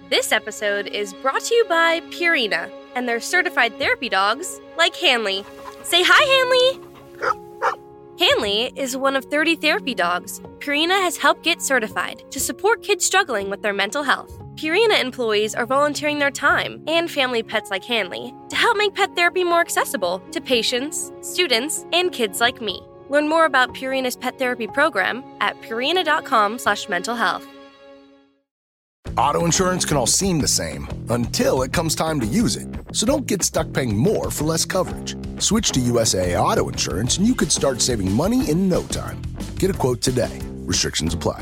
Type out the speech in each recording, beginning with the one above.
This episode is brought to you by Purina and their certified therapy dogs like Hanley. Say hi, Hanley! Hanley is one of 30 therapy dogs Purina has helped get certified to support kids struggling with their mental health. Purina employees are volunteering their time and family pets like Hanley to help make pet therapy more accessible to patients, students, and kids like me. Learn more about Purina's pet therapy program at purina.com/mentalhealth. Auto insurance can all seem the same until it comes time to use it. So don't get stuck paying more for less coverage. Switch to USAA Auto Insurance and you could start saving money in no time. Get a quote today. Restrictions apply.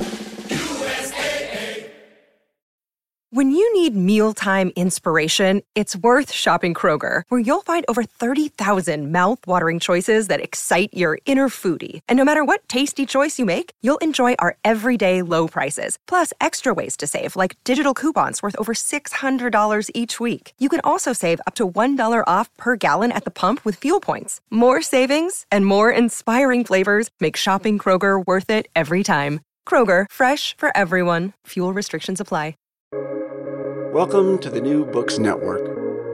When you need mealtime inspiration, it's worth shopping Kroger, where you'll find over 30,000 mouth-watering choices that excite your inner foodie. And no matter what tasty choice you make, you'll enjoy our everyday low prices, plus extra ways to save, like digital coupons worth over $600 each week. You can also save up to $1 off per gallon at the pump with fuel points. More savings and more inspiring flavors make shopping Kroger worth it every time. Kroger, fresh for everyone. Fuel restrictions apply. Welcome to the New Books Network.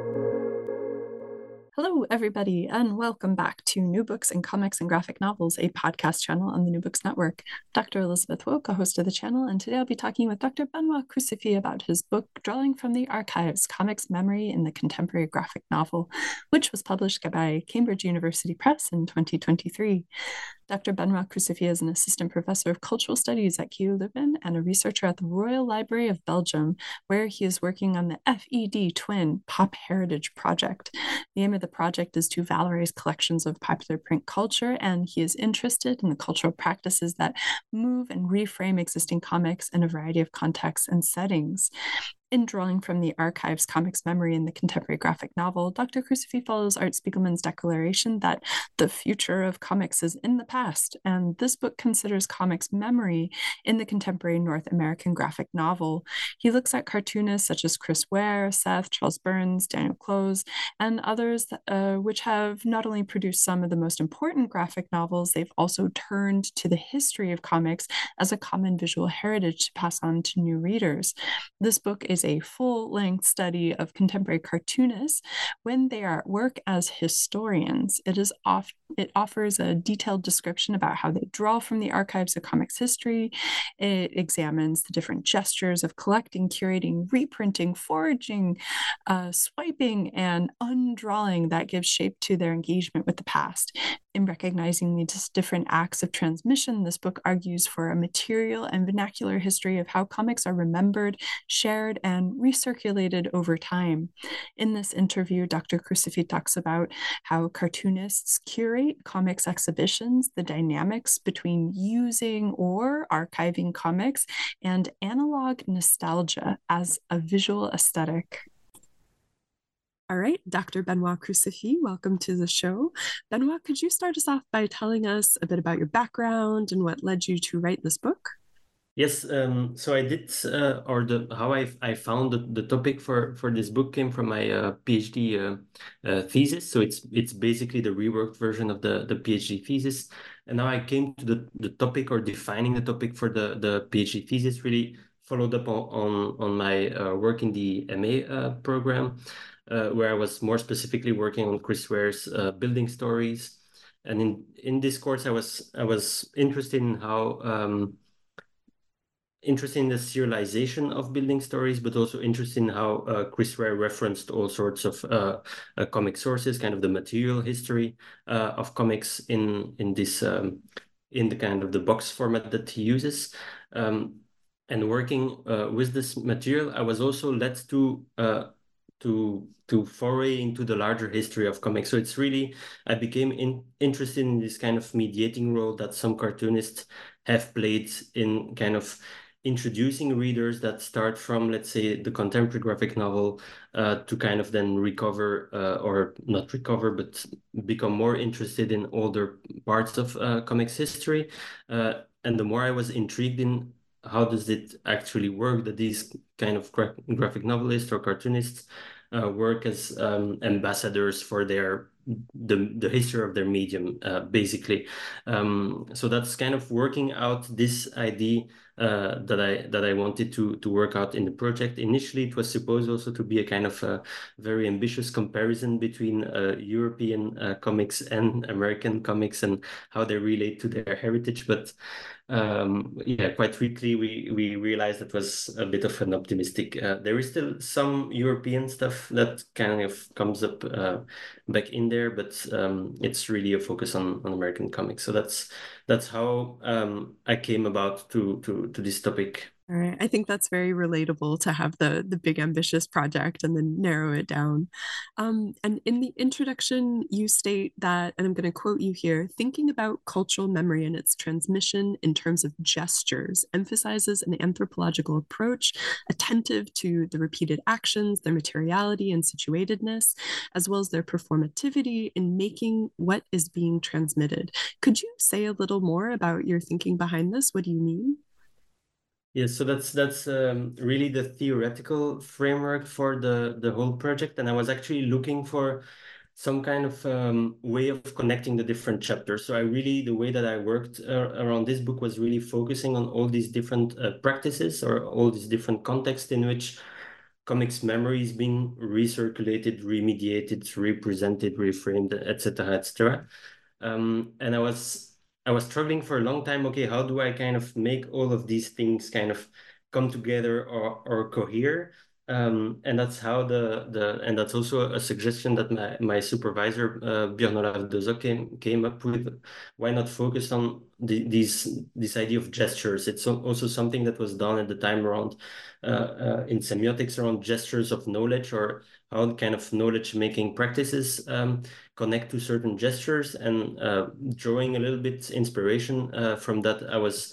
Hello, everybody, and welcome back to New Books in Comics and Graphic Novels, a podcast channel on the New Books Network. Dr. Elizabeth Woke, a host of the channel, and today I'll be talking with Dr. Benoit Crucifix about his book, Drawing from the Archives, Comics Memory in the Contemporary Graphic Novel, which was published by Cambridge University Press in 2023. Dr. Benoit Crucifix is an assistant professor of cultural studies at KU Leuven and a researcher at the Royal Library of Belgium, where he is working on the FED Twin Pop Heritage Project. The aim of the project is to valorize collections of popular print culture, and he is interested in the cultural practices that move and reframe existing comics in a variety of contexts and settings. In Drawing from the Archives, Comics Memory in the Contemporary Graphic Novel, Dr. Crucifix follows Art Spiegelman's declaration that the future of comics is in the past, and this book considers comics memory in the contemporary North American graphic novel. He looks at cartoonists such as Chris Ware, Seth, Charles Burns, Daniel Clowes, and others which have not only produced some of the most important graphic novels, they've also turned to the history of comics as a common visual heritage to pass on to new readers. This book is a full-length study of contemporary cartoonists when they are at work as historians. It offers a detailed description about how they draw from the archives of comics history. It examines the different gestures of collecting, curating, reprinting, foraging, swiping, and undrawing that gives shape to their engagement with the past. In recognizing these different acts of transmission, this book argues for a material and vernacular history of how comics are remembered, shared, and recirculated over time. In this interview, Dr. Crucifix talks about how cartoonists curate comics exhibitions, the dynamics between using or archiving comics, and analog nostalgia as a visual aesthetic. All right, Dr. Benoit Crucifix, welcome to the show. Benoit, could you start us off by telling us a bit about your background and what led you to write this book? Yes, so I did, how I found the topic for this book came from my PhD thesis. So it's basically the reworked version of the PhD thesis. And now I came to the topic, or defining the topic for the PhD thesis, really followed up on my work in the MA program, where I was more specifically working on Chris Ware's building stories. And in this course, I was interested in how interested in the serialization of building stories, but also interested in how Chris Ware referenced all sorts of comic sources, kind of the material history of comics in this in the kind of the box format that he uses. And working with this material, I was also led to foray into the larger history of comics. So it's really, I became interested in this kind of mediating role that some cartoonists have played in kind of introducing readers that start from, let's say, the contemporary graphic novel to kind of then recover, or not recover, but become more interested in older parts of comics history. And the more I was intrigued in how does it actually work that these kind of graphic novelists or cartoonists work as ambassadors for the history of their medium, basically. So that's kind of working out this idea that I wanted to work out in the project. Initially, it was supposed also to be a kind of a very ambitious comparison between European comics and American comics and how they relate to their heritage. But yeah, quite quickly we realized that was a bit of an optimistic. There is still some European stuff that kind of comes up back in there, but it's really a focus on American comics. So that's how I came about to this topic. All right. I think that's very relatable to have the big ambitious project and then narrow it down. And in the introduction, you state that, and I'm going to quote you here, thinking about cultural memory and its transmission in terms of gestures emphasizes an anthropological approach attentive to the repeated actions, their materiality and situatedness, as well as their performativity in making what is being transmitted. Could you say a little more about your thinking behind this? What do you mean? Yes, so that's really the theoretical framework for the whole project, and I was actually looking for some kind of way of connecting the different chapters. So the way that I worked around this book was really focusing on all these different practices or all these different contexts in which comics memory is being recirculated, remediated, represented, reframed, etc., etc. And I was struggling for a long time. Okay, how do I kind of make all of these things kind of come together or cohere? And that's how and that's also a suggestion that my supervisor Björn Olav Dozo came up with. Why not focus on this idea of gestures? It's also something that was done at the time around in semiotics around gestures of knowledge, or how kind of knowledge making practices connect to certain gestures, and drawing a little bit inspiration from that.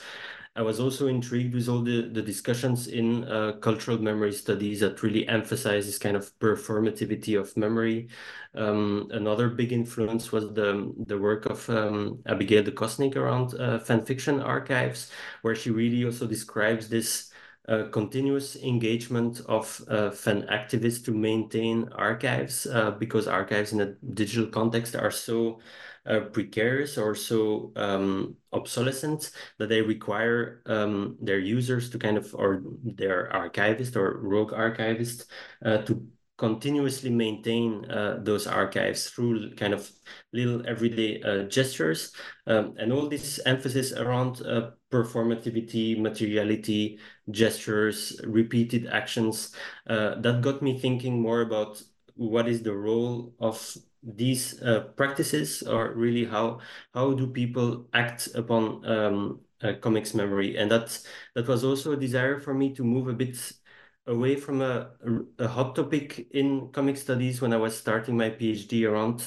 I was also intrigued with all the discussions in cultural memory studies that really emphasize this kind of performativity of memory. Another big influence was the work of Abigail de Kosnik around fan fiction archives, where she really also describes this continuous engagement of fan activists to maintain archives, because archives in a digital context are so precarious or so obsolescent that they require their users to kind of, or their archivist or rogue archivist, to continuously maintain those archives through kind of little everyday gestures, and all this emphasis around performativity, materiality, gestures, repeated actions, that got me thinking more about what is the role of these practices, or really how do people act upon comics memory. And that was also a desire for me to move a bit away from a hot topic in comic studies when I was starting my PhD around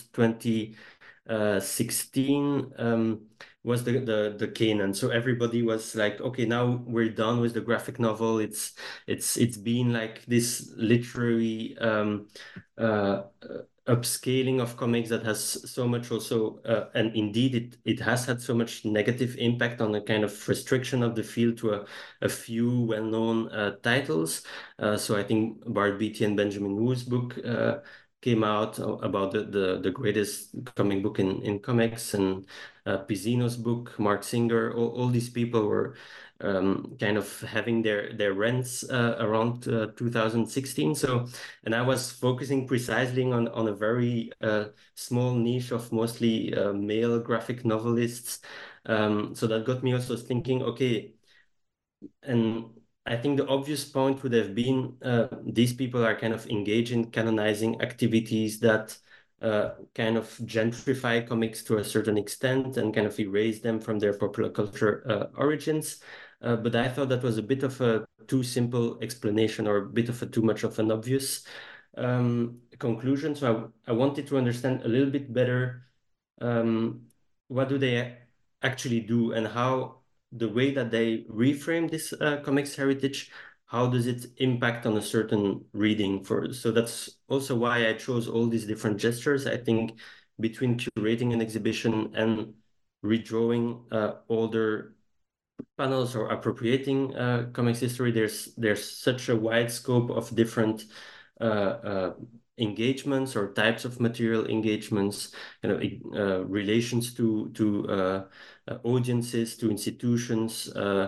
2016, was the canon. So everybody was like, okay, now we're done with the graphic novel. It's been like this literary upscaling of comics that has so much also, and indeed it has had so much negative impact on the kind of restriction of the field to a few well-known titles. So I think Bart Beatty and Benjamin Wu's book came out about the greatest comic book in comics, and Pizzino's book, Mark Singer, all these people were kind of having their rents around 2016. So, and I was focusing precisely on a very small niche of mostly male graphic novelists. So that got me also thinking, okay, and I think the obvious point would have been these people are kind of engaged in canonizing activities that kind of gentrify comics to a certain extent and kind of erase them from their popular culture origins. But I thought that was a bit of a too simple explanation, or a bit of a too much of an obvious conclusion. So I wanted to understand a little bit better what do they actually do, and how the way that they reframe this comics heritage, how does it impact on a certain reading? So that's also why I chose all these different gestures. I think between curating an exhibition and redrawing older panels or appropriating comics history, there's such a wide scope of different engagements or types of material engagements, relations to audiences, to institutions,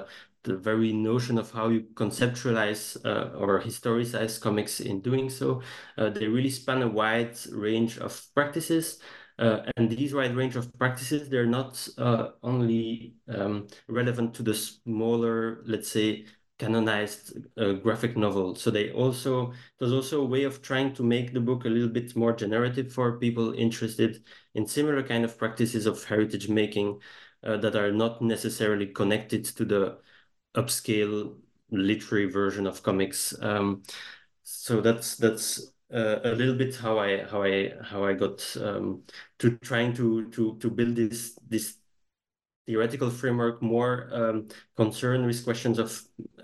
the very notion of how you conceptualize or historicize comics in doing so. They really span a wide range of practices. And these wide range of practices, they're not only relevant to the smaller, let's say, canonized graphic novel. So there's also a way of trying to make the book a little bit more generative for people interested in similar kind of practices of heritage making that are not necessarily connected to the upscale literary version of comics. So that's a little bit how I got to trying to build this theoretical framework more concerned with questions of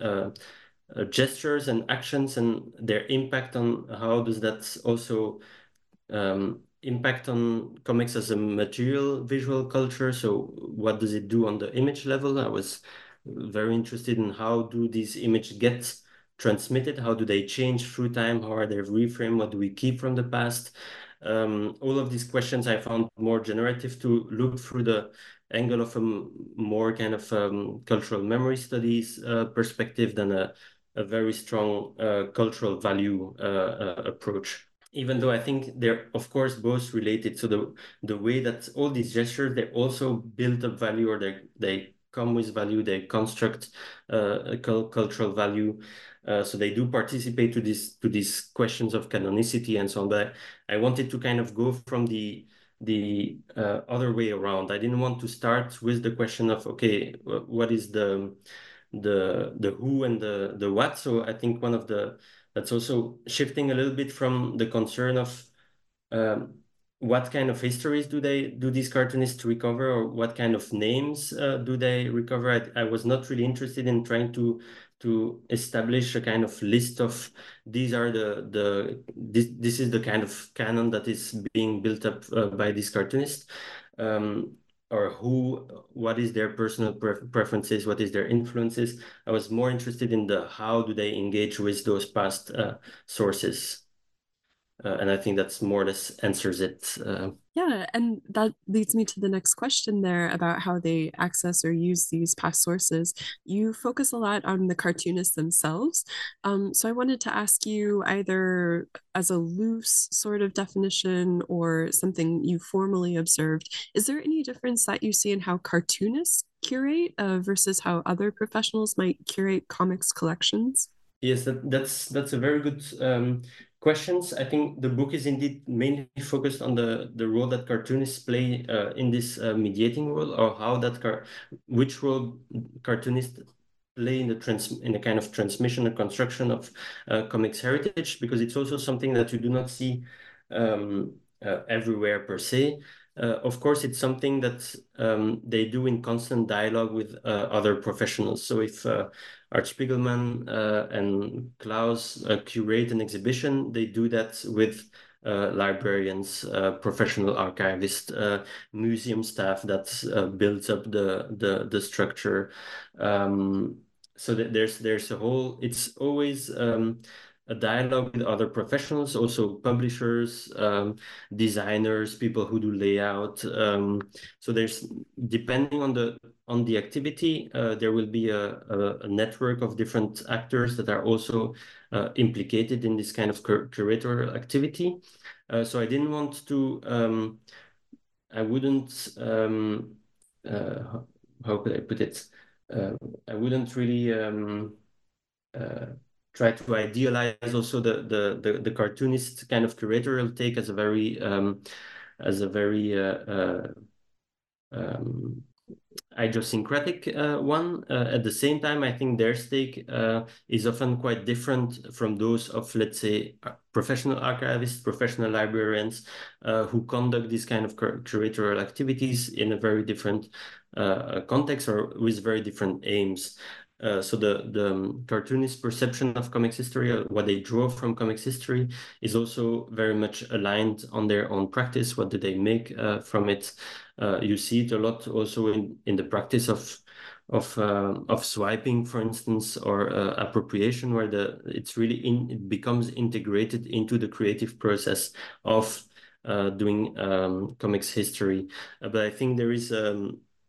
gestures and actions and their impact on how does that also impact on comics as a material visual culture. So what does it do on the image level? I was very interested in how do these images get transmitted? How do they change through time? How are they reframed? What do we keep from the past? All of these questions I found more generative to look through the angle of a more kind of cultural memory studies perspective than a very strong cultural value approach. Even though I think they're, of course, both related. So the way that all these gestures, they also build up value, or they come with value, they construct a cultural value. So they do participate to these questions of canonicity and so on. But I wanted to kind of go from the other way around. I didn't want to start with the question of, okay, what is the who and the what. So I think that's also shifting a little bit from the concern of what kind of histories do these cartoonists recover, or what kind of names do they recover. I was not really interested in trying to establish a kind of list of these are this is the kind of canon that is being built up by these cartoonists. Or what is their personal preferences, what is their influences. I was more interested in the how do they engage with those past sources. And I think that's more or less answers it. Yeah, and that leads me to the next question there about how they access or use these past sources. You focus a lot on the cartoonists themselves. So I wanted to ask you, either as a loose sort of definition or something you formally observed, is there any difference that you see in how cartoonists curate versus how other professionals might curate comics collections? Yes, that's a very good questions. I think the book is indeed mainly focused on the role that cartoonists play in this mediating role, or how which role cartoonists play in the kind of transmission and construction of comics heritage, because it's also something that you do not see everywhere per se. Of course, it's something that they do in constant dialogue with other professionals. So if Art Spiegelman and Klaus curate an exhibition, they do that with librarians, professional archivists, museum staff that builds up the structure. So that there's a whole. It's always a dialogue with other professionals, also publishers, designers, people who do layout. So there's, depending on the activity, there will be a network of different actors that are also implicated in this kind of curatorial activity. So I didn't want to, I wouldn't, how could I put it? I wouldn't really try to idealize also the cartoonist kind of curatorial take as a very idiosyncratic one. At the same time, I think their stake is often quite different from those of, let's say, professional archivists, professional librarians who conduct these kind of curatorial activities in a very different context or with very different aims. So the cartoonist perception of comics history, or what they draw from comics history, is also very much aligned on their own practice. What do they make from it? You see it a lot also in the practice of swiping, for instance, or appropriation, where it becomes integrated into the creative process of doing comics history. But I think there is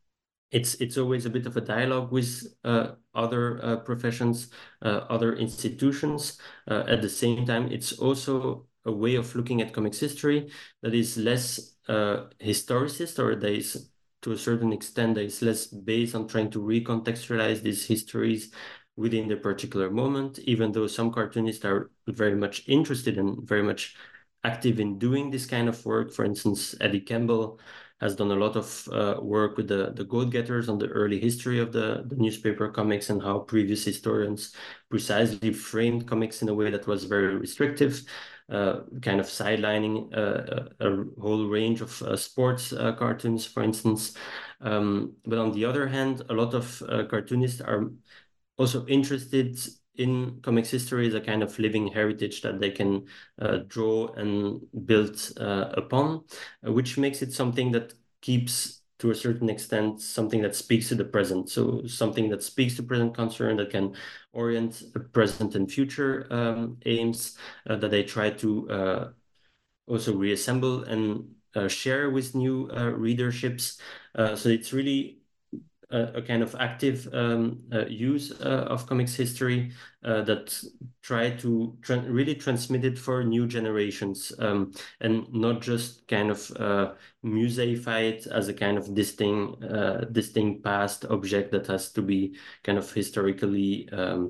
it's always a bit of a dialogue with other professions, other institutions. At the same time, it's also a way of looking at comics history that is less historicist, or that is, to a certain extent, that is less based on trying to recontextualize these histories within the particular moment, even though some cartoonists are very much interested and very much active in doing this kind of work. For instance, Eddie Campbell has done a lot of work with the Goat Getters on the early history of the newspaper comics and how previous historians precisely framed comics in a way that was very restrictive, kind of sidelining a whole range of sports cartoons, for instance. But on the other hand, a lot of cartoonists are also interested in comics history as a kind of living heritage that they can draw and build upon, which makes it something that keeps, to a certain extent, something that speaks to the present. So something that speaks to present concern, that can orient present and future aims, that they try to also reassemble and share with new readerships. So it's really a kind of active use of comics history that try to really transmit it for new generations, and not just kind of museify it as a kind of distinct past object that has to be kind of historically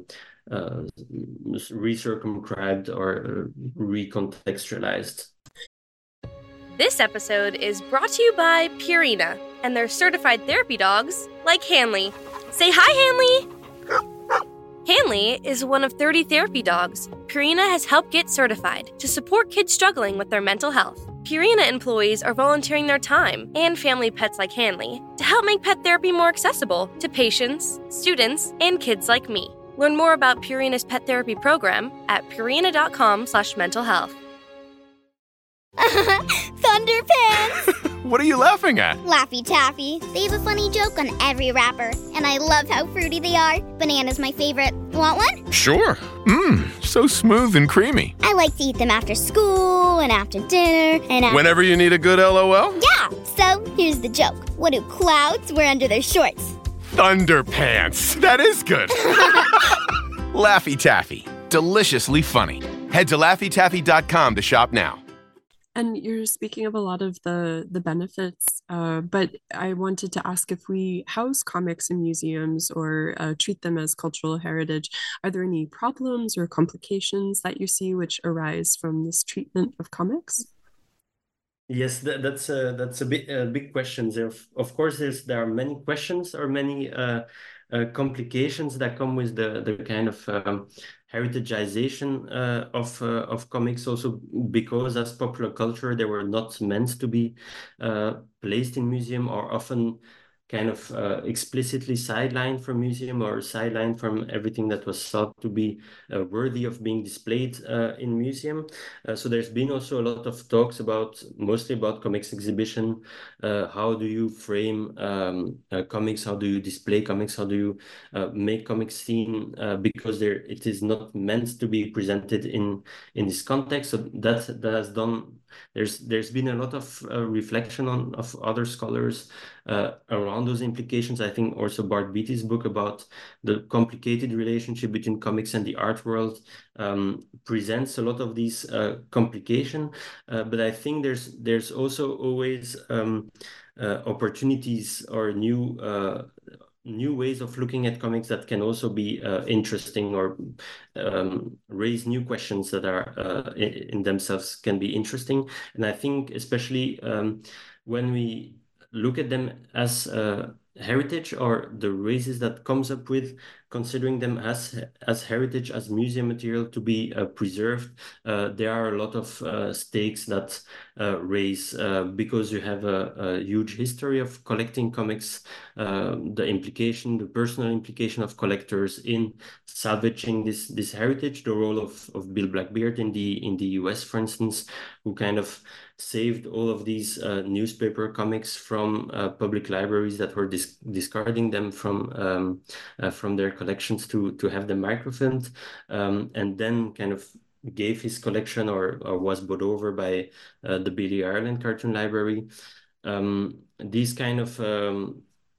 recircumscribed or recontextualized. This episode is brought to you by Purina and their certified therapy dogs like Hanley. Say hi, Hanley! Hanley is one of 30 therapy dogs Purina has helped get certified to support kids struggling with their mental health. Purina employees are volunteering their time and family pets like Hanley to help make pet therapy more accessible to patients, students, and kids like me. Learn more about Purina's pet therapy program at purina.com/mentalhealth. Thunderpants! What are you laughing at? Laffy Taffy. They have a funny joke on every wrapper, and I love how fruity they are. Banana's my favorite. Want one? Sure. So smooth and creamy. I like to eat them after school and after dinner and Whenever you need a good LOL? Yeah, so here's the joke. What do clouds wear under their shorts? Thunderpants. That is good. Laffy Taffy. Deliciously funny. Head to LaffyTaffy.com to shop now. And you're speaking of a lot of the benefits, but I wanted to ask, if we house comics in museums or treat them as cultural heritage, are there any problems or complications that you see which arise from this treatment of comics? Yes, that's a big question. Of course, there are many questions or many complications that come with the kind of heritagization of comics, also because as popular culture they were not meant to be placed in museum, or often kind of explicitly sidelined from museum or sidelined from everything that was thought to be worthy of being displayed in museum. So there's been also a lot of talks mostly about comics exhibition. How do you frame comics? How do you display comics? How do you make comics seen? Because it is not meant to be presented in this context. So that has done. There's been a lot of reflection of other scholars around those implications. I think also Bart Beatty's book about the complicated relationship between comics and the art world presents a lot of these complication. But I think there's also always opportunities or new ways of looking at comics that can also be interesting, or raise new questions that are in themselves can be interesting. And I think especially when we look at them as heritage, or the raises that comes up with considering them as heritage, as museum material to be preserved, there are a lot of stakes that raise, because you have a huge history of collecting comics, the personal implication of collectors in salvaging this heritage, the role of Bill Blackbeard in the US, for instance, who kind of saved all of these newspaper comics from public libraries that were discarding them from their collections to have them microfilmed, and then kind of gave his collection or was bought over by the Billy Ireland Cartoon Library. These kind of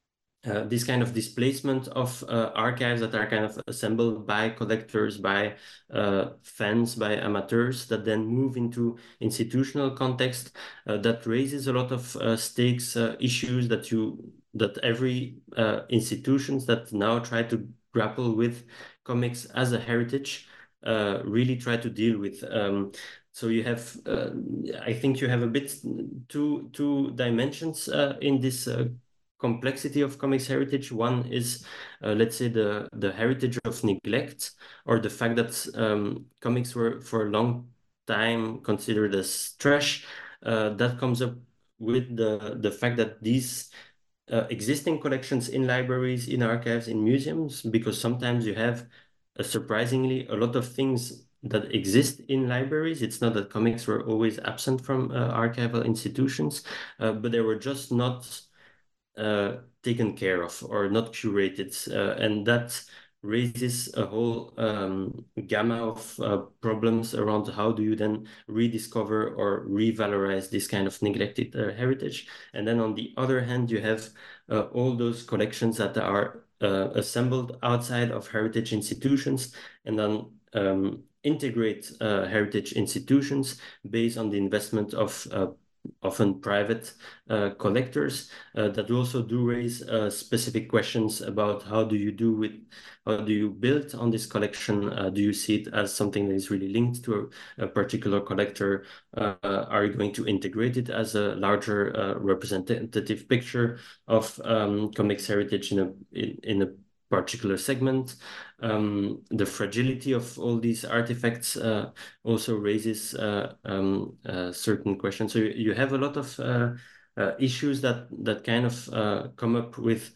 this kind of displacement of archives that are kind of assembled by collectors, by fans, by amateurs, that then move into institutional context, that raises a lot of stakes issues that every institutions that now try to grapple with comics as a heritage really try to deal with. So you have, I think you have a bit two dimensions in this complexity of comics heritage. One is, let's say, the heritage of neglect, or the fact that comics were for a long time considered as trash. That comes up with the fact that these existing collections in libraries, in archives, in museums, because sometimes you have surprisingly a lot of things that exist in libraries. It's not that comics were always absent from archival institutions, but they were just not taken care of or not curated, and that raises a whole gamma of problems around how do you then rediscover or revalorize this kind of neglected heritage. And then on the other hand, you have all those collections that are assembled outside of heritage institutions, and then integrate heritage institutions based on the investment of often private collectors that also do raise specific questions about how do you build on this collection? Do you see it as something that is really linked to a particular collector? Are you going to integrate it as a larger representative picture of comics heritage in a particular segment? The fragility of all these artifacts also raises certain questions. So you have a lot of issues that kind of come up with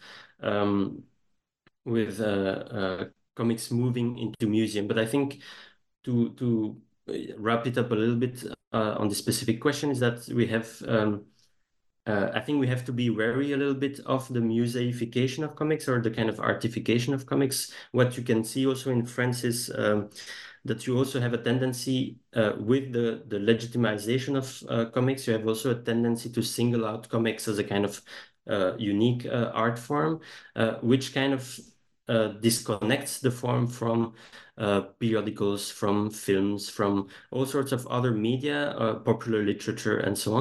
comics moving into museum. But I think to wrap it up a little bit on the specific question is that we have I think we have to be wary a little bit of the museification of comics, or the kind of artification of comics. What you can see also in France is that you also have a tendency with the legitimization of comics, you have also a tendency to single out comics as a kind of unique art form, which kind of disconnects the form from periodicals, from films, from all sorts of other media, popular literature, and so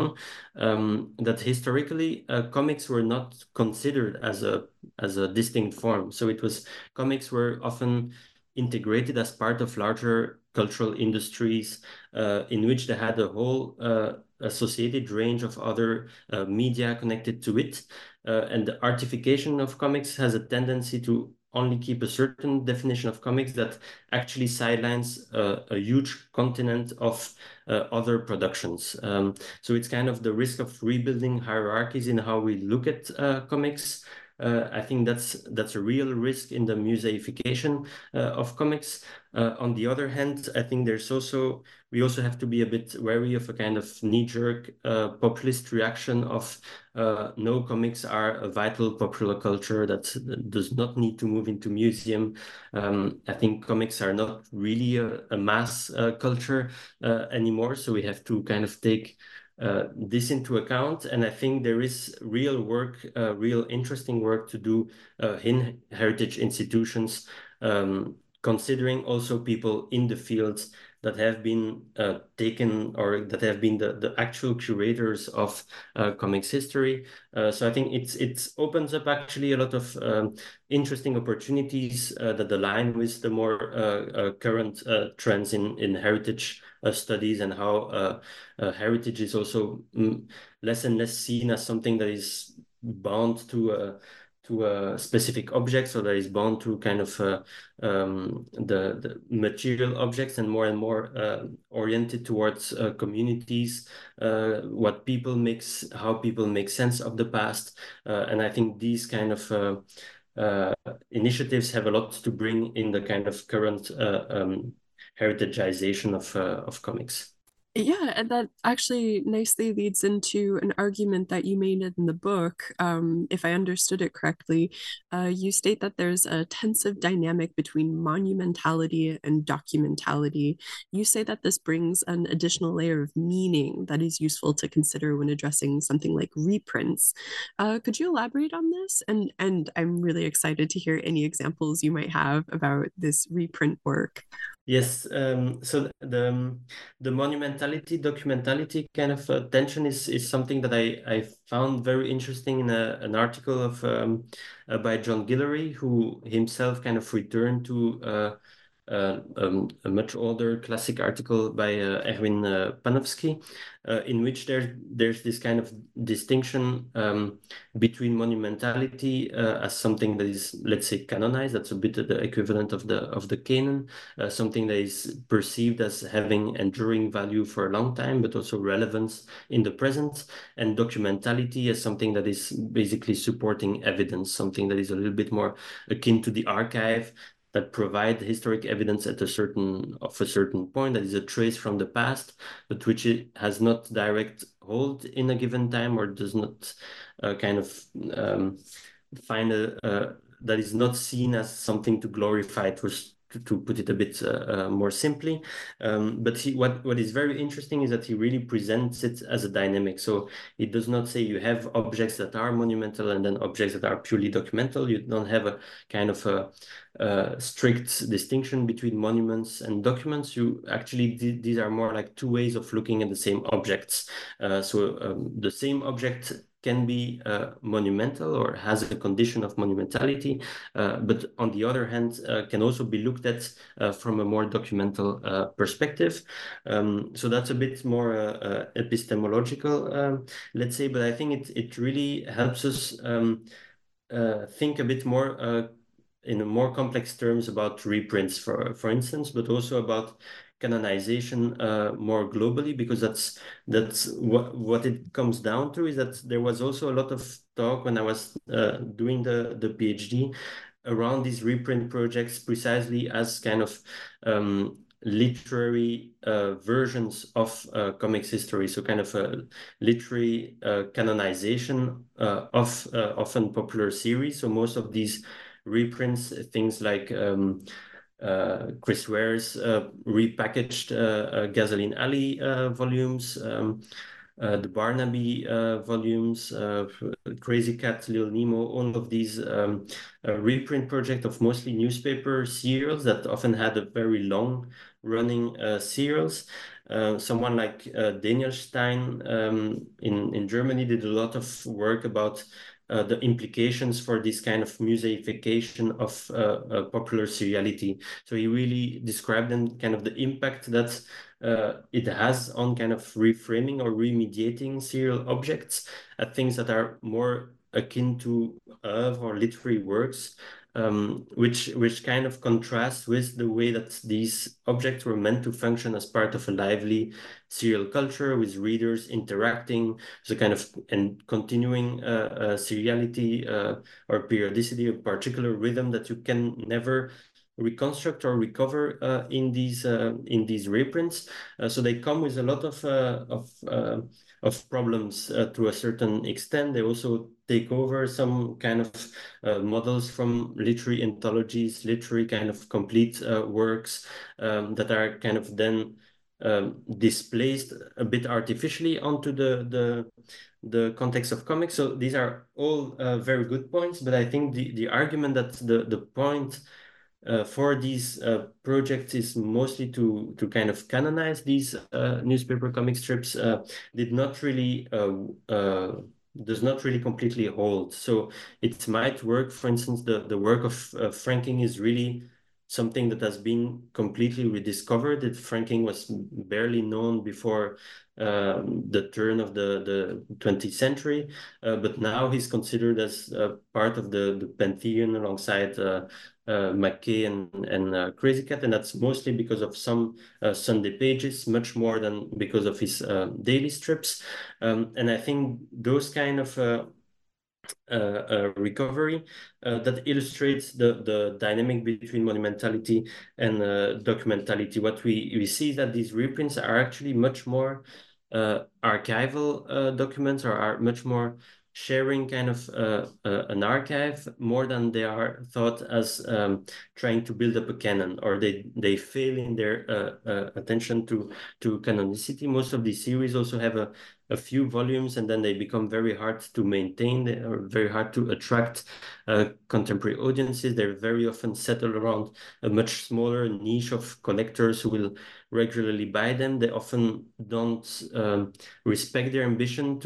on. That historically comics were not considered as a distinct form. So comics were often integrated as part of larger cultural industries in which they had a whole associated range of other media connected to it. And the artification of comics has a tendency to only keep a certain definition of comics that actually sidelines a huge continent of other productions. So it's kind of the risk of rebuilding hierarchies in how we look at comics. I think that's a real risk in the museification of comics. On the other hand, I think we also have to be a bit wary of a kind of knee-jerk populist reaction of no, comics are a vital popular culture that does not need to move into museum. I think comics are not really a mass culture anymore, so we have to kind of take this into account. And I think there is real work, real interesting work to do in heritage institutions, considering also people in the field that have been taken, or that have been the actual curators of comics history. So I think it opens up actually a lot of interesting opportunities that align with the more current trends in heritage studies, and how heritage is also less and less seen as something that is bound to a specific object, so that is bound to kind of the material objects, and more oriented towards communities, how people make sense of the past. And I think these kind of initiatives have a lot to bring in the kind of current heritageization of comics. Yeah, and that actually nicely leads into an argument that you made in the book. If I understood it correctly, you state that there's a tensive dynamic between monumentality and documentality. You say that this brings an additional layer of meaning that is useful to consider when addressing something like reprints. Could you elaborate on this? And I'm really excited to hear any examples you might have about this reprint work. Yes, so the monumentality, documentality kind of tension is something that I found very interesting in an article of by John Guillory, who himself kind of returned to a much older classic article by Erwin Panofsky, in which there's this kind of distinction between monumentality as something that is, let's say, canonized. That's a bit the equivalent of the canon, something that is perceived as having enduring value for a long time, but also relevance in the present, and documentality as something that is basically supporting evidence, something that is a little bit more akin to the archive, that provide historic evidence at a certain point, that is a trace from the past, but which it has not direct hold in a given time, or does not kind of find that is not seen as something to glorify, to put it a bit more simply. But what is very interesting is that he really presents it as a dynamic. So it does not say you have objects that are monumental and then objects that are purely documental. You don't have a kind of a strict distinction between monuments and documents. You actually, these are more like two ways of looking at the same objects. So the same object can be monumental or has a condition of monumentality, but on the other hand, can also be looked at from a more documental perspective. So that's a bit more epistemological, let's say, but I think it really helps us think a bit more in a more complex terms about reprints, for instance, but also about canonization more globally, because that's what it comes down to, is that there was also a lot of talk when I was doing the PhD around these reprint projects, precisely as kind of literary versions of comics history, so kind of a literary canonization of often popular series. So most of these reprints, things like Chris Ware's repackaged Gasoline Alley volumes, the Barnaby volumes, Crazy Cat, Little Nemo, all of these reprint project of mostly newspaper serials that often had a very long running serials. Someone like Daniel Stein in Germany did a lot of work about the implications for this kind of museification of popular seriality. So he really described them kind of the impact that it has on kind of reframing or remediating serial objects at things that are more akin to or literary works, which kind of contrasts with the way that these objects were meant to function as part of a lively serial culture with readers interacting, so kind of and continuing seriality or periodicity, a particular rhythm that you can never reconstruct or recover in these reprints. So they come with a lot of problems to a certain extent. They also take over some kind of models from literary anthologies, literary kind of complete works that are kind of then displaced a bit artificially onto the context of comics. So these are all very good points, but I think the argument that the point for these projects is mostly to kind of canonize these newspaper comic strips did not really does not really completely hold. So it might work. For instance, the work of franking is really something that has been completely rediscovered. That franking was barely known before the turn of the 20th century, but now he's considered as part of the pantheon alongside McKay and Crazy Cat, and that's mostly because of some Sunday pages, much more than because of his daily strips. And I think those kind of recovery that illustrates the dynamic between monumentality and documentality. What we see is that these reprints are actually much more archival documents, or are much more sharing kind of an archive, more than they are thought as trying to build up a canon, or they fail in their attention to canonicity. Most of these series also have a few volumes, and then they become very hard to maintain. They are very hard to attract contemporary audiences. They're very often settled around a much smaller niche of collectors who will regularly buy them. They often don't respect their ambition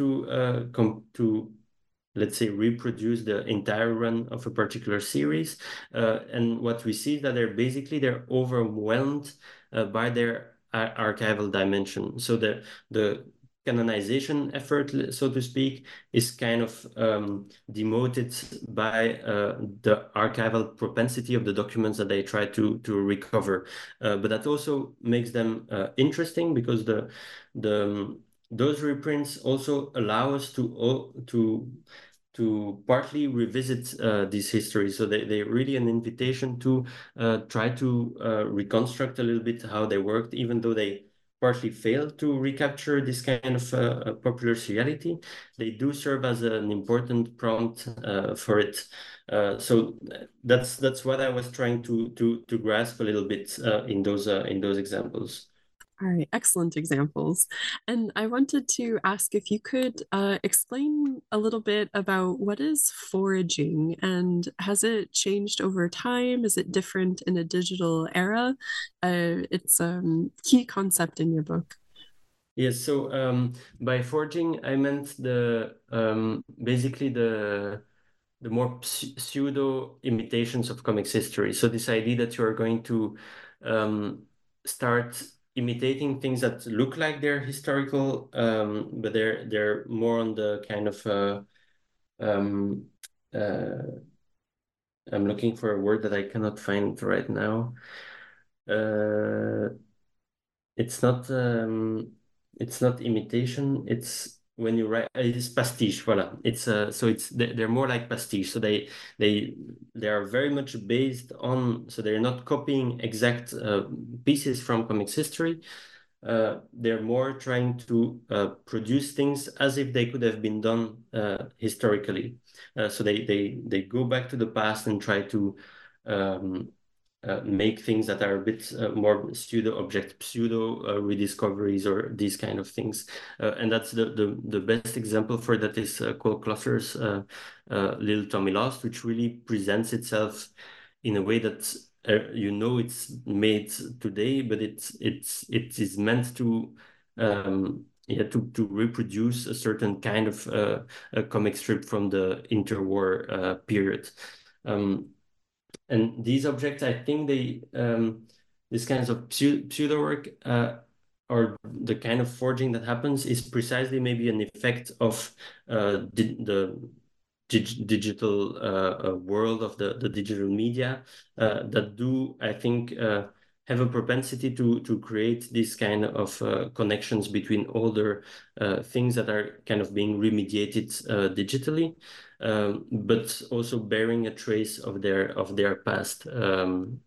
to let's say, reproduce the entire run of a particular series. And what we see is that they're overwhelmed by their archival dimension. So the canonization effort, so to speak, is kind of demoted by the archival propensity of the documents that they try to recover. But that also makes them interesting, because those reprints also allow us to partly revisit this history. So they're really an invitation to try to reconstruct a little bit how they worked, even though they partly failed to recapture this kind of popular seriality. They do serve as an important prompt for it. So that's what I was trying to grasp a little bit in those examples. All right, excellent examples. And I wanted to ask if you could explain a little bit about what is foraging, and has it changed over time? Is it different in a digital era? It's a key concept in your book. Yes, so by foraging, I meant basically the more pseudo imitations of comics history. So this idea that you are going to start imitating things that look like they're historical, but they're more on the kind of I'm looking for a word that I cannot find right now. It's not imitation. It's when you write. It's pastiche. Voilà. It's so they're more like pastiche. So they are very much based on. So they're not copying exact pieces from comics history. They're more trying to produce things as if they could have been done historically. So they go back to the past and try to make things that are a bit more pseudo rediscoveries, or these kind of things. And that's the best example for that is Cole Closser's Little Tommy Lost, which really presents itself in a way that it's made today, but it is meant to to reproduce a certain kind of a comic strip from the interwar period. And these objects, I think these kinds of pseudo work or the kind of forging that happens is precisely maybe an effect of the digital world, of the digital media that do, I think, have a propensity to create this kind of connections between older things that are kind of being remediated digitally, but also bearing a trace of their past, of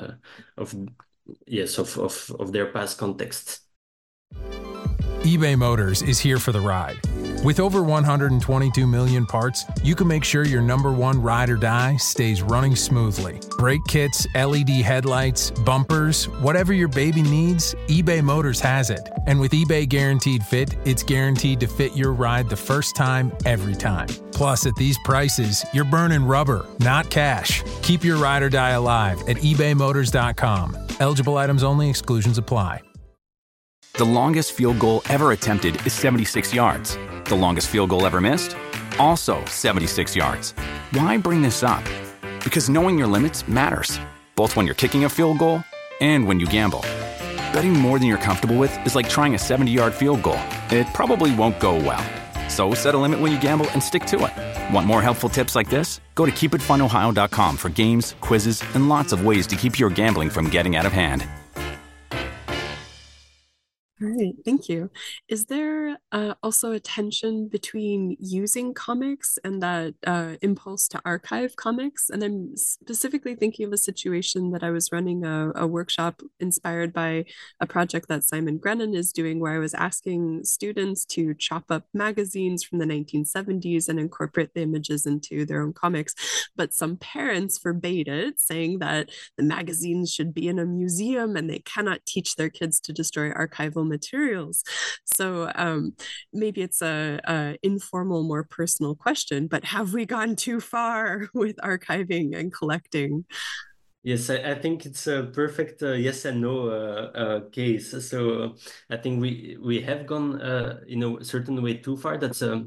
their past context. eBay Motors is here for the ride. With over 122 million parts, you can make sure your number one ride or die stays running smoothly. Brake kits, LED headlights, bumpers, whatever your baby needs, eBay Motors has it. And with eBay Guaranteed Fit, it's guaranteed to fit your ride the first time, every time. Plus, at these prices, you're burning rubber, not cash. Keep your ride or die alive at ebaymotors.com. Eligible items only. Exclusions apply. The longest field goal ever attempted is 76 yards. The longest field goal ever missed? Also 76 yards. Why bring this up? Because knowing your limits matters, both when you're kicking a field goal and when you gamble. Betting more than you're comfortable with is like trying a 70-yard field goal. It probably won't go well. So set a limit when you gamble and stick to it. Want more helpful tips like this? Go to keepitfunohio.com for games, quizzes, and lots of ways to keep your gambling from getting out of hand. All right, thank you. Is there also a tension between using comics and that impulse to archive comics? And I'm specifically thinking of a situation that I was running a workshop inspired by a project that Simon Grennan is doing, where I was asking students to chop up magazines from the 1970s and incorporate the images into their own comics. But some parents forbade it, saying that the magazines should be in a museum and they cannot teach their kids to destroy archival materials. So maybe it's a informal, more personal question, but have we gone too far with archiving and collecting? Yes, I think it's a perfect yes and no case. So I think we have gone in a certain way too far.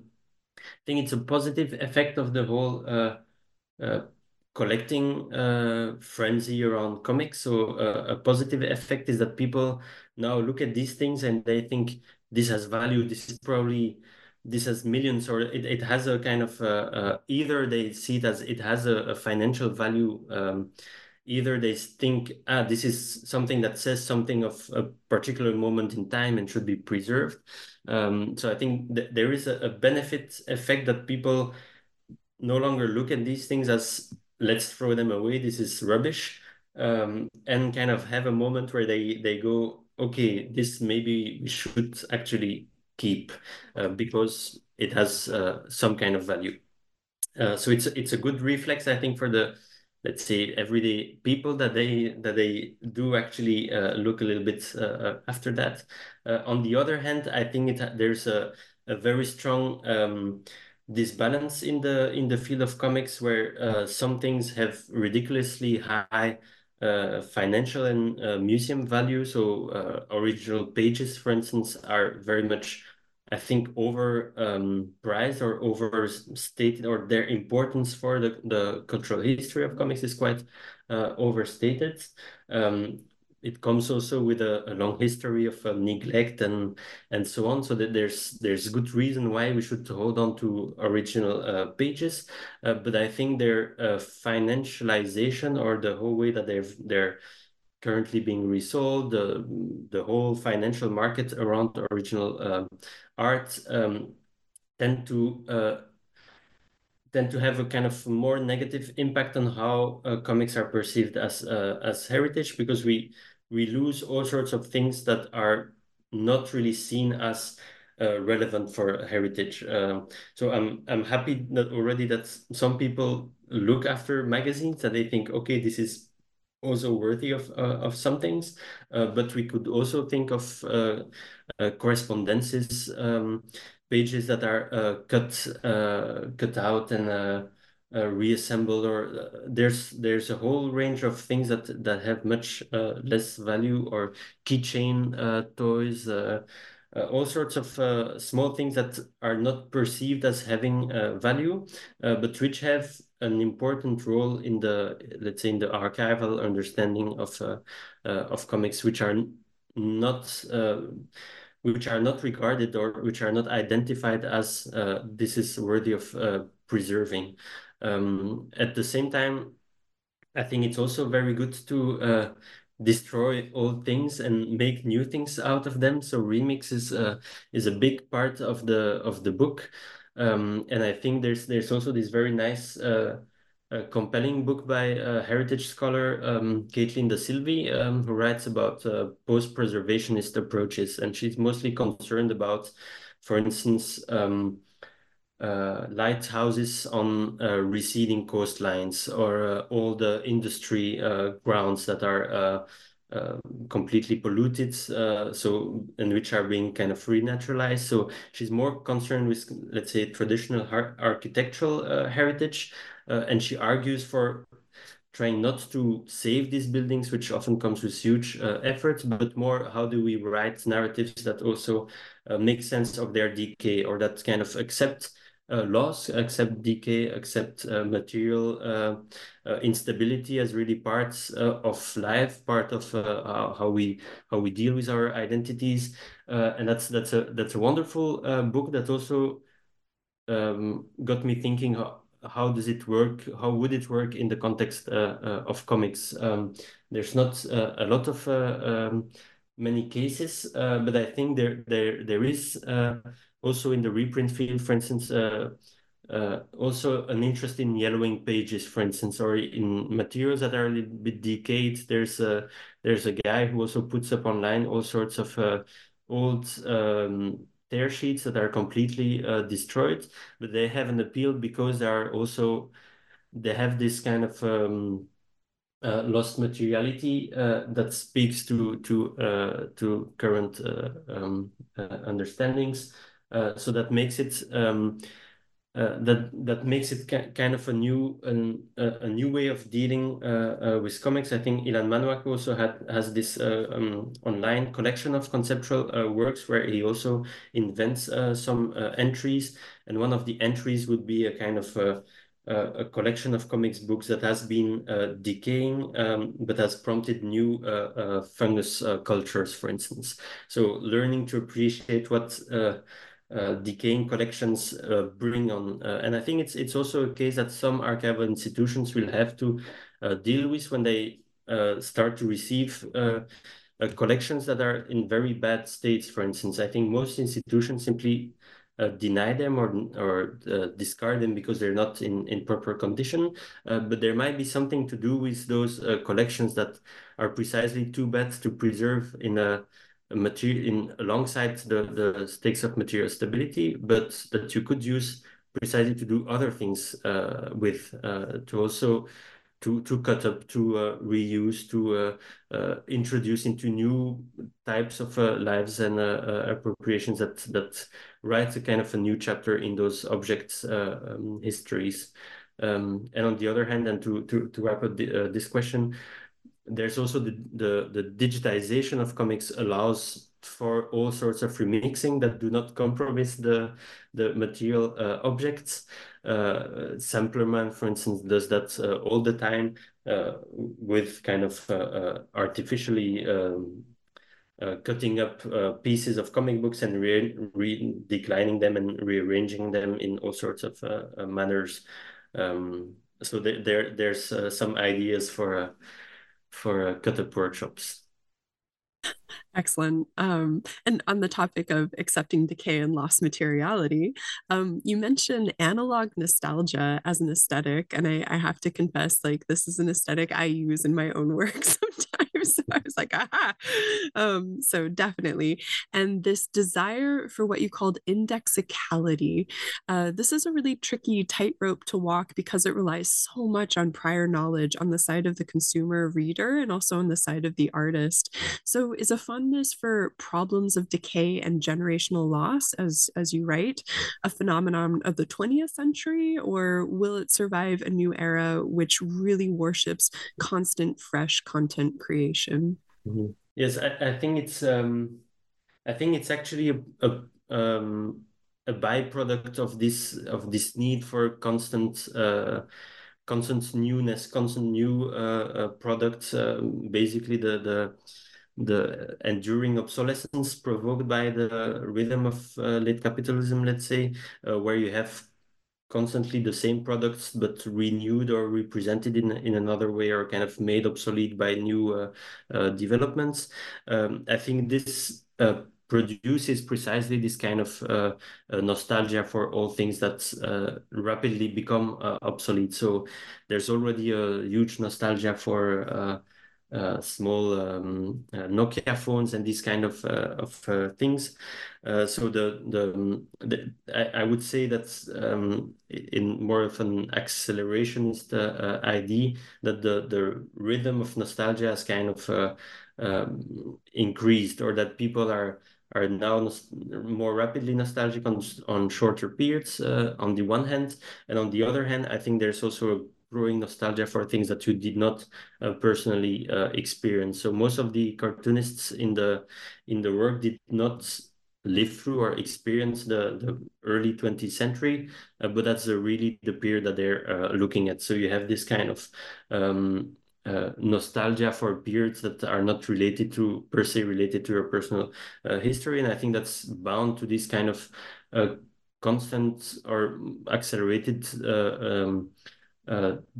I think it's a positive effect of the whole uh, collecting frenzy around comics. So a positive effect is that people now look at these things and they think this has value. This has millions, or it has a kind of either they see it as it has a financial value. Either they think, this is something that says something of a particular moment in time and should be preserved. So I think there is a benefit effect that people no longer look at these things as let's throw them away, this is rubbish, and kind of have a moment where they go, okay, this maybe we should actually keep because it has some kind of value. So it's a good reflex, I think, for the, let's say, everyday people that they do actually look a little bit after that. On the other hand, I think there's a very strong disbalance in the field of comics where some things have ridiculously high financial and museum value. So original pages, for instance, are very much, I think, over priced or overstated, or their importance for the cultural history of comics is quite overstated. It comes also with a long history of neglect and so on. So that there's good reason why we should hold on to original pages. But I think their financialization, or the whole way that they're currently being resold, the whole financial market around original art tend to have a kind of more negative impact on how comics are perceived as heritage, because we lose all sorts of things that are not really seen as relevant for heritage. So I'm happy that already that some people look after magazines and they think, okay, this is also worthy of some things, but we could also think of correspondences, pages that are cut out and reassembled, or there's a whole range of things that have much less value, or keychain toys, all sorts of small things that are not perceived as having value, but which have an important role in the, let's say, in the archival understanding of comics, which are not regarded, or which are not identified as this is worthy of preserving. At the same time, I think it's also very good to destroy old things and make new things out of them. So remix is a big part of the book, and I think there's also this very nice compelling book by a heritage scholar, Caitlin Da Silvi, who writes about post-preservationist approaches, and she's mostly concerned about, for instance, lighthouses on receding coastlines, or all the industry grounds that are completely polluted, and which are being kind of renaturalized. So she's more concerned with, let's say, traditional architectural heritage, and she argues for trying not to save these buildings, which often comes with huge efforts, but more how do we write narratives that also make sense of their decay, or that kind of accept loss, accept decay, accept material instability as really parts of life, part of how we deal with our identities, and that's a wonderful book that also got me thinking, how does it work? How would it work in the context of comics? There's not a lot of many cases, but I think there is also in the reprint field, for instance, also an interest in yellowing pages, for instance, or in materials that are a little bit decayed. There's a guy who also puts up online all sorts of old tear sheets that are completely destroyed, but they have an appeal because they have this kind of lost materiality that speaks to current understandings. So that makes it that makes it kind of a new way of dealing with comics. I think Ilan Manuak also has this online collection of conceptual works where he also invents some entries, and one of the entries would be a kind of a collection of comics books that has been decaying, but has prompted new fungus cultures, for instance. So learning to appreciate what decaying collections bring on. And I think it's also a case that some archival institutions will have to deal with when they start to receive collections that are in very bad states, for instance. I think most institutions simply deny them or discard them because they're not in proper condition. But there might be something to do with those collections that are precisely too bad to preserve in a material alongside the stakes of material stability, but that you could use precisely to do other things with, to also to cut up, to reuse, to introduce into new types of lives and appropriations that write a kind of a new chapter in those objects' histories. And on the other hand, and to wrap up this question, there's also the digitization of comics allows for all sorts of remixing that do not compromise the material objects. Samplerman, for instance, does that all the time with kind of artificially cutting up pieces of comic books and declining them and rearranging them in all sorts of manners. So there's some ideas for cut-up workshops. Excellent. And on the topic of accepting decay and lost materiality, you mentioned analog nostalgia as an aesthetic, and I have to confess, like, this is an aesthetic I use in my own work sometimes. So I was like, aha. So definitely. And this desire for what you called indexicality, this is a really tricky tightrope to walk because it relies so much on prior knowledge on the side of the consumer reader and also on the side of the artist. So is a fondness for problems of decay and generational loss, as you write, a phenomenon of the 20th century, or will it survive a new era which really worships constant fresh content creation? Mm-hmm. Yes, I think it's actually a byproduct of this need for constant newness, constant new products. Basically, the enduring obsolescence provoked by the rhythm of late capitalism, let's say, where you have constantly the same products but renewed or represented in another way or kind of made obsolete by new developments. I think this produces precisely this kind of nostalgia for all things that rapidly become obsolete. So there's already a huge nostalgia for small Nokia phones and these kind of things. So I would say that in more of an accelerationist idea that the rhythm of nostalgia has kind of increased, or that people are now more rapidly nostalgic on shorter periods on the one hand, and on the other hand, I think there's also a growing nostalgia for things that you did not personally experience. So most of the cartoonists in the work did not live through or experience the early 20th century, but that's really the period that they're looking at. So you have this kind of nostalgia for periods that are not related to your personal history, and I think that's bound to this kind of constant or accelerated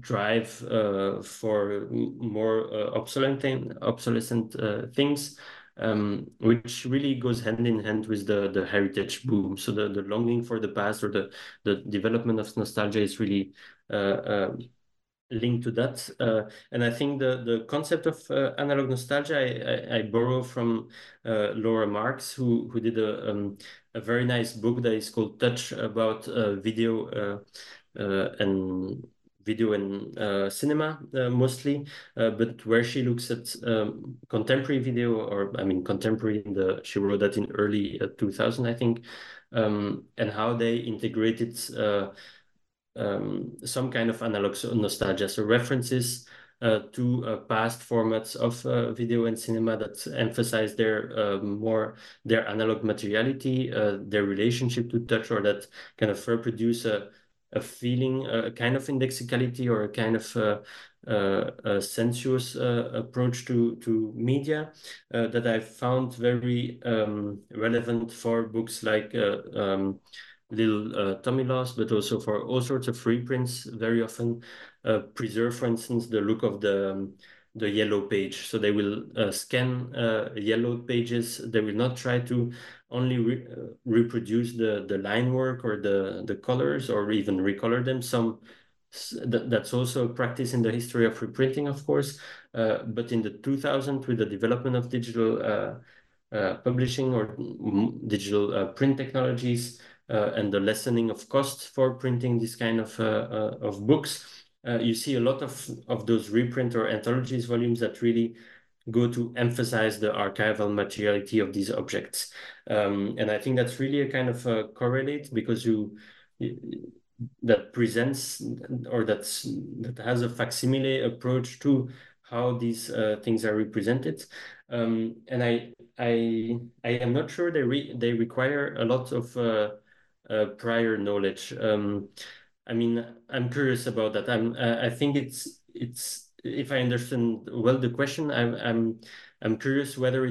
drive for more obsolescent things. which really goes hand in hand with the heritage boom. So the longing for the past, or the development of nostalgia, is really linked to that. And I think the concept of analog nostalgia, I borrow from Laura Marks, who did a very nice book that is called Touch, about video and cinema mostly, but where she looks at contemporary video, or I mean contemporary she wrote that in early 2000, I think, and how they integrated some kind of analog nostalgia, so references to past formats of video and cinema that emphasize their analog materiality, their relationship to touch, or that kind of reproduce a feeling, a kind of indexicality, or a kind of a sensuous approach to media that I found very relevant for books like Little Tommy Lost, but also for all sorts of reprints. Very often preserve, for instance, the look of the yellow page. So they will scan yellowed pages. They will not try to only reproduce the line work or the colors, or even recolor them. That's also a practice in the history of reprinting, of course. But in the 2000s, with the development of digital publishing, or digital print technologies, and the lessening of costs for printing this kind of books, you see a lot of those reprint or anthologies volumes that really go to emphasize the archival materiality of these objects. And I think that's really a kind of correlate, because that presents, or that has a facsimile approach to how these things are represented. And I am not sure they require a lot of prior knowledge. I mean, I'm curious about that. I think it's if I understand well the question, I'm curious whether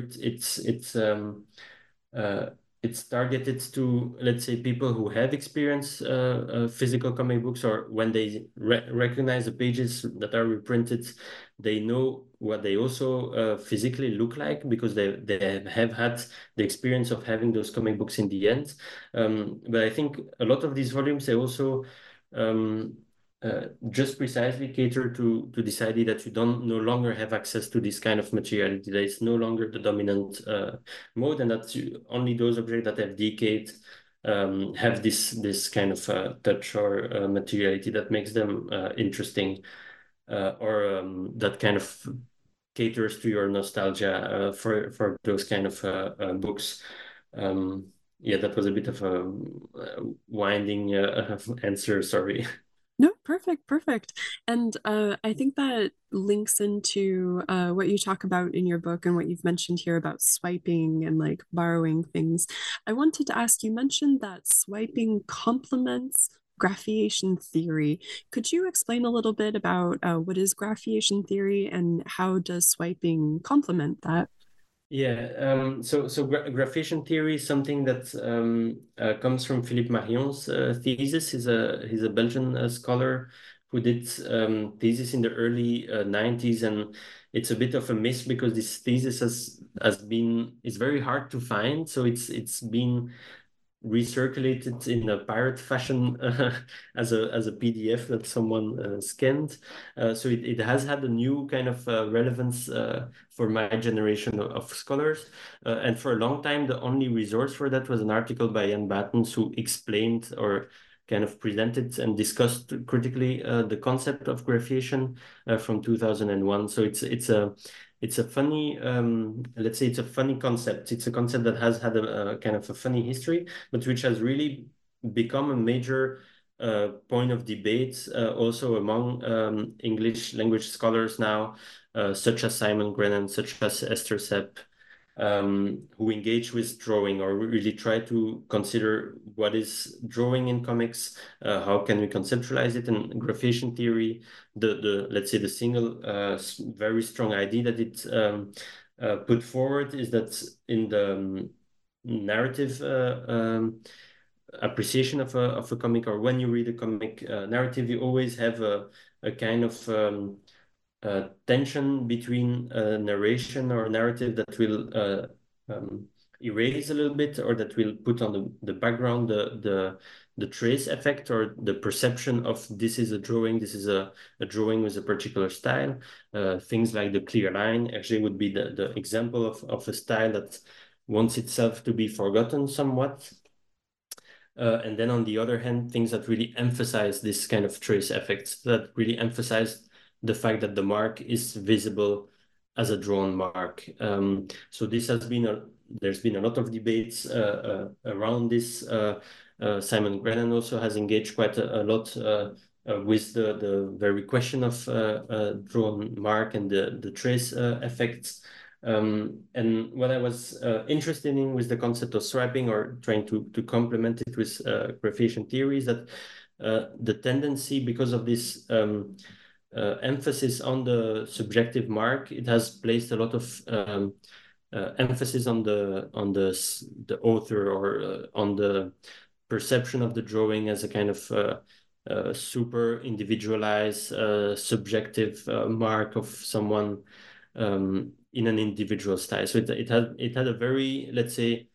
it's targeted to, let's say, people who have experienced physical comic books, or when they recognize the pages that are reprinted, they know what they also physically look like, because they have had the experience of having those comic books in the end. But I think a lot of these volumes, they also just precisely cater to this idea that you no longer have access to this kind of materiality. That is no longer the dominant mode, and that only those objects that have decayed have this kind of touch or materiality that makes them interesting, or that kind of caters to your nostalgia for those kind of books. Yeah, that was a bit of a winding answer, sorry. No, perfect. And I think that links into what you talk about in your book, and what you've mentioned here about swiping and like borrowing things. I wanted to ask, you mentioned that swiping complements graphiation theory. Could you explain a little bit about what is graphiation theory, and how does swiping complement that? Yeah, so graphiation theory is something that comes from Philippe Marion's thesis. He's a Belgian scholar who did thesis in the early 90s, and it's a bit of a miss, because this thesis is very hard to find. So it's been recirculated in a pirate fashion as a PDF that someone scanned. So it has had a new kind of relevance for my generation of scholars. And for a long time, the only resource for that was an article by Jan Batens, who explained, or kind of presented and discussed critically the concept of graphiation from 2001. So it's a funny, let's say it's a funny concept. It's a concept that has had a kind of a funny history, but which has really become a major point of debate also among English language scholars now, such as Simon Grennan, such as Esther Sepp, who engage with drawing, or really try to consider what is drawing in comics, how can we conceptualize it. And graphiation theory, let's say the single very strong idea that it put forward, is that in the narrative appreciation of a comic, or when you read a comic narrative, you always have a kind of tension between narration or narrative that will erase a little bit, or that will put on the background the trace effect, or the perception of this is a drawing, this is a drawing with a particular style. Things like the clear line actually would be the example of a style that wants itself to be forgotten somewhat. And then on the other hand, things that really emphasize this kind of trace effects, that really emphasize the fact that the mark is visible as a drawn mark. So this has been there's been a lot of debates around this. Simon Grennan also has engaged quite a lot with the very question of drawn mark and the trace effects. And what I was interested in with the concept of swiping, or trying to complement it with graphation theory, is that the tendency, because of this emphasis on the subjective mark, it has placed a lot of emphasis on the author, or on the perception of the drawing as a kind of super individualized subjective mark of someone in an individual style. So it had a very, let's say,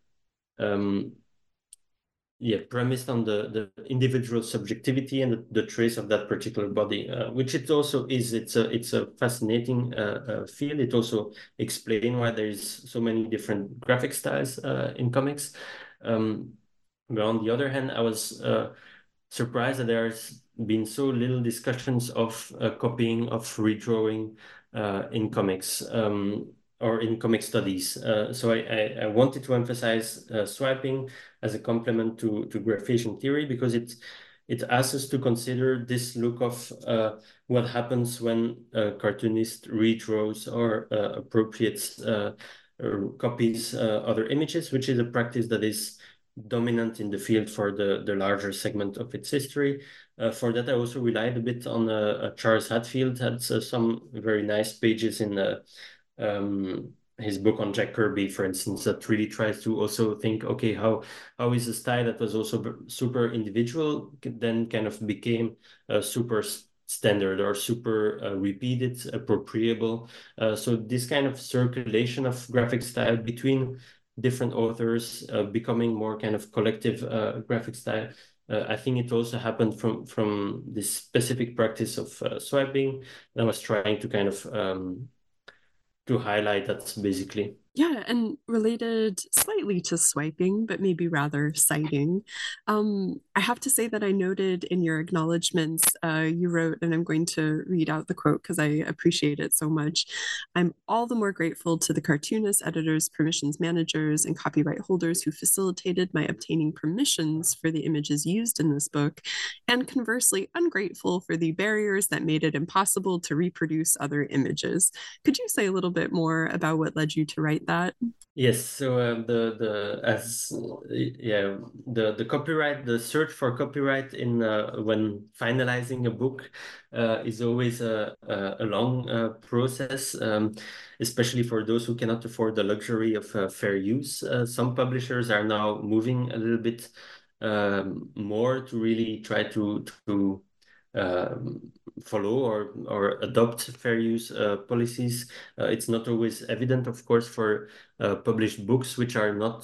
premised on the individual subjectivity and the trace of that particular body, which it also is. It's a fascinating field. It also explains why there's so many different graphic styles in comics. But on the other hand, I was surprised that there's been so little discussions of copying, of redrawing in comics, or in comic studies. So I wanted to emphasize swiping as a complement to graphation theory, because it asks us to consider this look of what happens when a cartoonist redraws or appropriates or copies other images, which is a practice that is dominant in the field for the larger segment of its history. For that, I also relied a bit on Charles Hadfield. Had some very nice pages in his book on Jack Kirby, for instance, that really tries to also think, okay, how is a style that was also super individual then kind of became super standard, or super repeated, appropriable. So this kind of circulation of graphic style between different authors, becoming more kind of collective graphic style. I think it also happened from this specific practice of swiping. And I was trying to kind of to highlight that, basically. Yeah, and related slightly to swiping, but maybe rather citing. I have to say that I noted in your acknowledgements, you wrote, and I'm going to read out the quote because I appreciate it so much. "I'm all the more grateful to the cartoonists, editors, permissions managers, and copyright holders who facilitated my obtaining permissions for the images used in this book, and conversely ungrateful for the barriers that made it impossible to reproduce other images." Could you say a little bit more about what led you to write that? Yes, so the copyright, the search for copyright in when finalizing a book is always a long process, especially for those who cannot afford the luxury of fair use. Some publishers are now moving a little bit more to really try to follow or adopt fair use policies. It's not always evident, of course, for published books which are not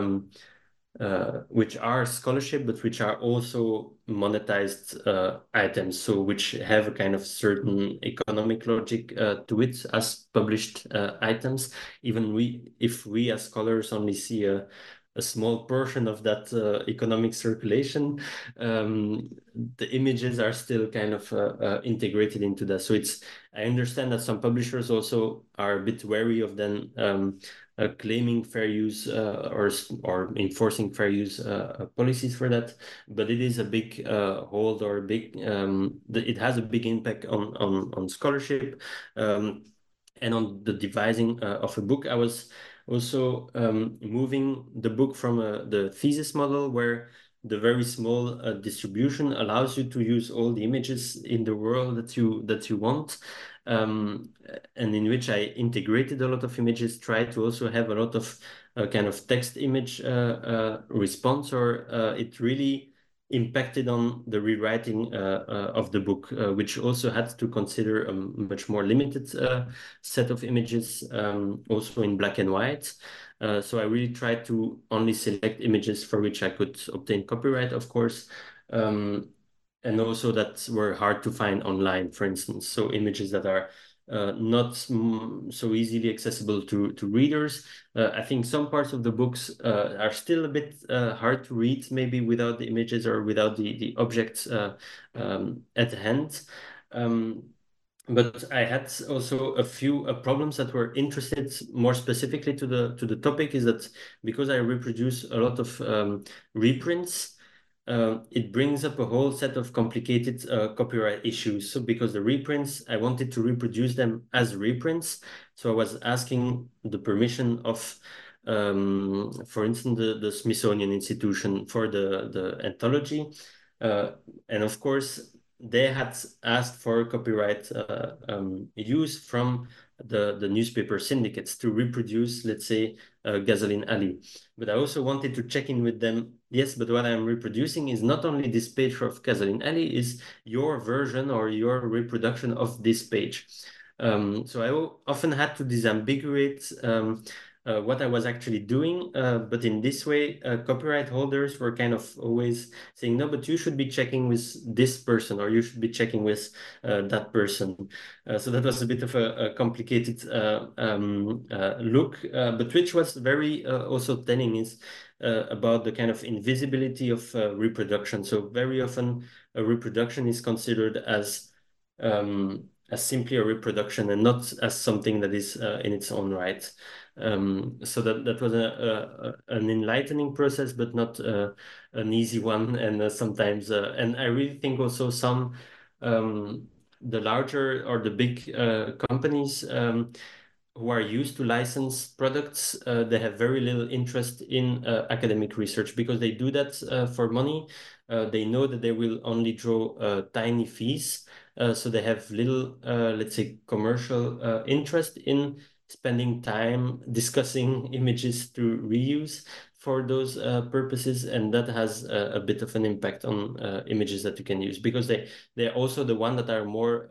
which are scholarship, but which are also monetized items, so which have a kind of certain economic logic to it as published items. Even if we as scholars only see a small portion of that economic circulation, the images are still kind of integrated into that. So I understand that some publishers also are a bit wary of then claiming fair use or enforcing fair use policies for that. But it is a big hold, or it has a big impact on scholarship and on the devising of a book. I was also moving the book from the thesis model, where the very small distribution allows you to use all the images in the world that you want, and in which I integrated a lot of images, tried to also have a lot of kind of text image response, or it really impacted on the rewriting of the book, which also had to consider a much more limited set of images, also in black and white. So I really tried to only select images for which I could obtain copyright, of course, and also that were hard to find online, for instance. So images that are not so easily accessible to readers. I think some parts of the books are still a bit hard to read, maybe without the images or without the objects at hand. But I had also a few problems that were interested more specifically to the topic, is that because I reproduce a lot of reprints, it brings up a whole set of complicated copyright issues. So because the reprints, I wanted to reproduce them as reprints. So I was asking the permission of, for instance, the Smithsonian Institution for the anthology. And of course, they had asked for copyright use from the newspaper syndicates to reproduce, let's say, Gasoline Alley. But I also wanted to check in with them. Yes, but what I'm reproducing is not only this page of Gasoline Alley, is your version or your reproduction of this page. So I often had to disambiguate what I was actually doing. But in this way, copyright holders were kind of always saying, no, but you should be checking with this person, or you should be checking with that person. So that was a bit of a complicated look, but which was very also telling, is about the kind of invisibility of reproduction. So very often a reproduction is considered as simply a reproduction and not as something that is in its own right. So that was an enlightening process, but not an easy one. And sometimes, and I really think also some the larger or the big companies who are used to license products, they have very little interest in academic research, because they do that for money. They know that they will only draw tiny fees. So they have little, let's say, commercial interest in spending time discussing images to reuse for those purposes. And that has a bit of an impact on images that you can use, because they're also the one that are more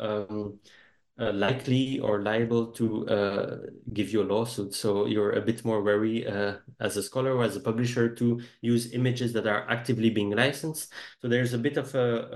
likely or liable to give you a lawsuit. So you're a bit more wary as a scholar or as a publisher to use images that are actively being licensed. So there's a bit of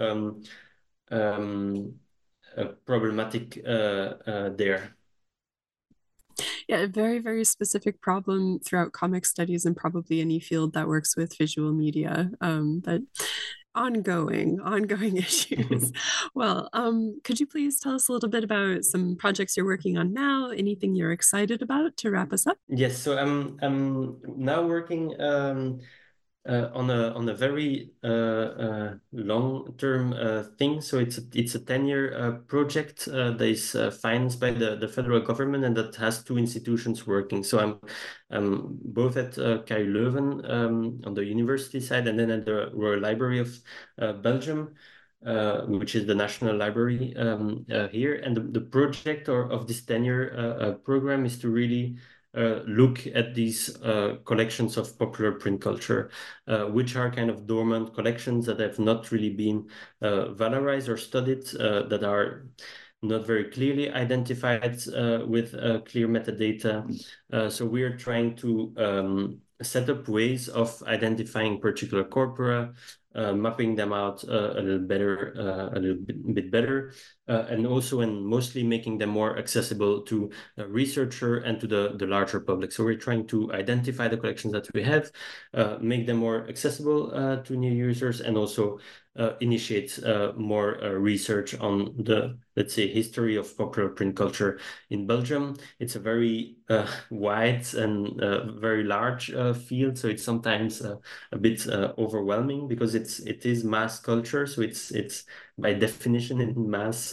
a problematic there. Yeah, a very, very specific problem throughout comic studies and probably any field that works with visual media. But ongoing issues. Well, could you please tell us a little bit about some projects you're working on now? Anything you're excited about to wrap us up? Yes, so I'm now working on a very long-term thing. So it's a 10-year project that is financed by the federal government, and that has two institutions working. So I'm both at KU Leuven on the university side, and then at the Royal Library of Belgium, which is the national library here. And the project of this 10-year program is to really look at these collections of popular print culture, which are kind of dormant collections that have not really been valorized or studied, that are not very clearly identified with clear metadata. So we're trying to set up ways of identifying particular corpora, mapping them out a little bit better, and also and mostly making them more accessible to a researcher and to the larger public. So we're trying to identify the collections that we have, make them more accessible to new users, and also initiate more research on the, let's say, history of popular print culture in Belgium. It's a very wide and very large field, so it's sometimes a bit overwhelming, because it is mass culture, so it's by definition in mass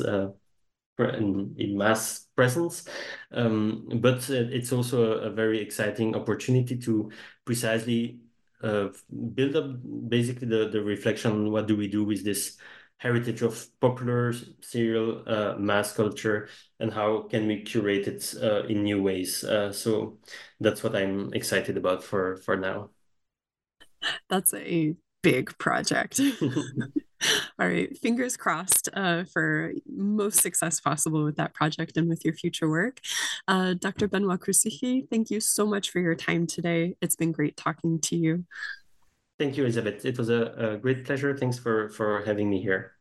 presence, but it's also a very exciting opportunity to precisely build up basically the reflection, what do we do with this heritage of popular serial mass culture, and how can we curate it in new ways. So that's what I'm excited about for now. That's a big project. All right, fingers crossed for most success possible with that project and with your future work. Dr. Benoit Crucifix, thank you so much for your time today. It's been great talking to you. Thank you, Elizabeth. It was a great pleasure. Thanks for having me here.